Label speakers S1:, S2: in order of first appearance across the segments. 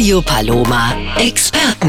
S1: Radio Paloma Experten.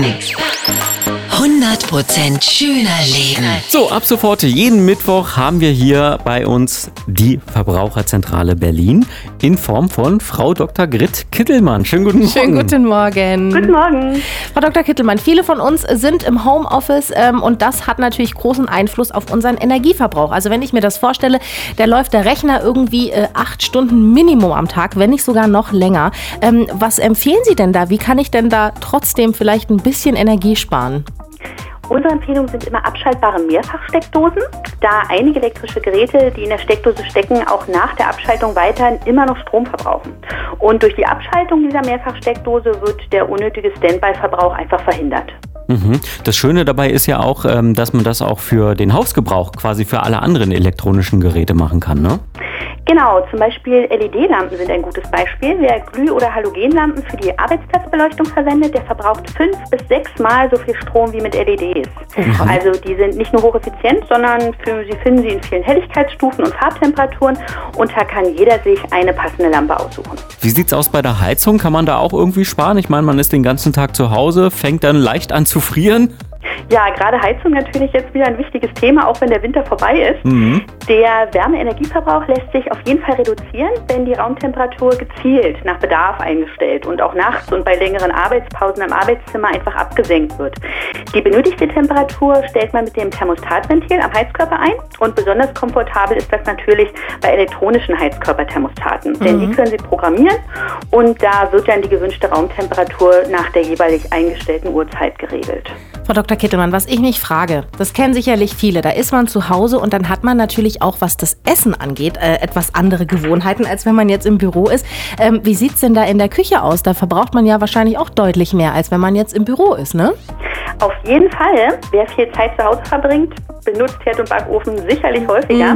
S1: 100% schöner Leben.
S2: So, ab sofort jeden Mittwoch haben wir hier bei uns die Verbraucherzentrale Berlin in Form von Frau Dr. Grit Kittelmann. Schönen guten Morgen.
S3: Schönen guten Morgen.
S4: Guten Morgen.
S3: Frau Dr. Kittelmann, viele von uns sind im Homeoffice und das hat natürlich großen Einfluss auf unseren Energieverbrauch. Also wenn ich mir das vorstelle, da läuft der Rechner irgendwie 8 Stunden Minimum am Tag, wenn nicht sogar noch länger. Was empfehlen Sie denn da? Wie kann ich denn da trotzdem vielleicht ein bisschen Energie sparen?
S4: Unsere Empfehlungen sind immer abschaltbare Mehrfachsteckdosen, da einige elektrische Geräte, die in der Steckdose stecken, auch nach der Abschaltung weiterhin immer noch Strom verbrauchen. Und durch die Abschaltung dieser Mehrfachsteckdose wird der unnötige Standby-Verbrauch einfach verhindert.
S2: Das Schöne dabei ist ja auch, dass man das auch für den Hausgebrauch, quasi für alle anderen elektronischen Geräte machen kann, ne?
S4: Genau, zum Beispiel LED-Lampen sind ein gutes Beispiel. Wer Glüh- oder Halogenlampen für die Arbeitsplatzbeleuchtung verwendet, der verbraucht 5 bis 6 Mal so viel Strom wie mit LEDs. Also die sind nicht nur hocheffizient, sondern Sie finden sie in vielen Helligkeitsstufen und Farbtemperaturen und da kann jeder sich eine passende Lampe aussuchen.
S2: Wie sieht's aus bei der Heizung? Kann man da auch irgendwie sparen? Ich meine, man ist den ganzen Tag zu Hause, fängt dann leicht an zu frieren.
S4: Ja, gerade Heizung natürlich jetzt wieder ein wichtiges Thema, auch wenn der Winter vorbei ist. Der Wärmeenergieverbrauch lässt sich auf jeden Fall reduzieren, wenn die Raumtemperatur gezielt nach Bedarf eingestellt und auch nachts und bei längeren Arbeitspausen am Arbeitszimmer einfach abgesenkt wird. Die benötigte Temperatur stellt man mit dem Thermostatventil am Heizkörper ein und besonders komfortabel ist das natürlich bei elektronischen Heizkörperthermostaten, denn die können Sie programmieren und da wird dann die gewünschte Raumtemperatur nach der jeweilig eingestellten Uhrzeit geregelt.
S3: Frau Dr. Kittelmann, was ich mich frage, das kennen sicherlich viele, da ist man zu Hause und dann hat man natürlich auch, was das Essen angeht, etwas andere Gewohnheiten, als wenn man jetzt im Büro ist. Wie sieht es denn da in der Küche aus? Da verbraucht man ja wahrscheinlich auch deutlich mehr, als wenn man jetzt im Büro ist, ne?
S4: Auf jeden Fall. Wer viel Zeit zu Hause verbringt, benutzt Herd und Backofen sicherlich häufiger.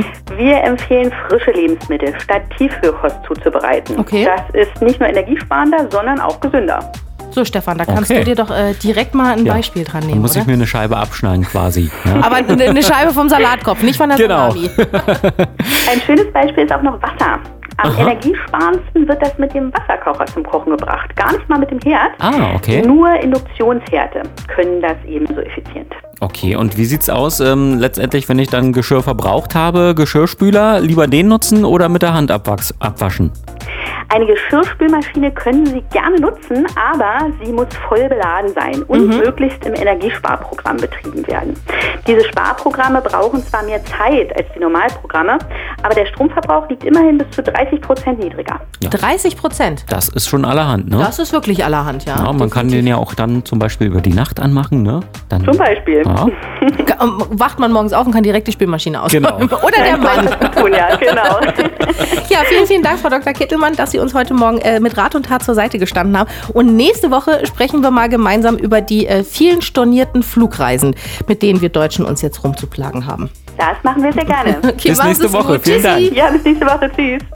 S4: Wir empfehlen frische Lebensmittel statt Tiefkühlkost zuzubereiten.
S3: Okay. Das
S4: ist nicht nur energiesparender, sondern auch gesünder.
S3: So, Stefan, da kannst du dir doch direkt mal ein Beispiel dran nehmen,
S2: Dann muss
S3: oder?
S2: ich mir eine Scheibe abschneiden quasi. Ja?
S3: Aber eine Scheibe vom Salatkopf, nicht von der Salami.
S4: Ein schönes Beispiel ist auch noch Wasser. Am energiesparendsten wird das mit dem Wasserkocher zum Kochen gebracht. Gar nicht mal mit dem Herd.
S2: Okay.
S4: Nur Induktionsherde können das ebenso effizient.
S2: Okay, und wie sieht's aus letztendlich, wenn ich dann Geschirr verbraucht habe? Geschirrspüler, lieber den nutzen oder mit der Hand abwaschen?
S4: Eine Geschirrspülmaschine können Sie gerne nutzen, aber sie muss voll beladen sein und möglichst im Energiesparprogramm betrieben werden. Diese Sparprogramme brauchen zwar mehr Zeit als die Normalprogramme, aber der Stromverbrauch liegt immerhin bis zu 30% niedriger.
S2: Ja.
S3: 30%?
S2: Das ist schon allerhand, ne?
S3: Das ist wirklich allerhand, ja.
S2: Ja, man kann den ja auch dann zum Beispiel über die Nacht anmachen, ne? Dann,
S4: Zum Beispiel.
S2: Ja.
S3: Wacht man morgens auf und kann direkt die Spülmaschine ausräumen.
S2: Genau.
S3: Oder der Mann.
S4: Ja, genau.
S3: Ja, vielen, vielen Dank, Frau Dr. Kittelmann, dass Sie uns heute Morgen mit Rat und Tat zur Seite gestanden haben. Und nächste Woche sprechen wir mal gemeinsam über die vielen stornierten Flugreisen, mit denen wir Deutschen uns jetzt rumzuplagen haben.
S4: Das machen wir sehr gerne.
S3: Okay,
S2: bis
S3: machen Sie
S2: nächste
S3: es
S2: Woche.
S3: gut.
S2: Vielen Dank.
S3: Tschüssi.
S4: Ja, bis nächste Woche. Tschüss.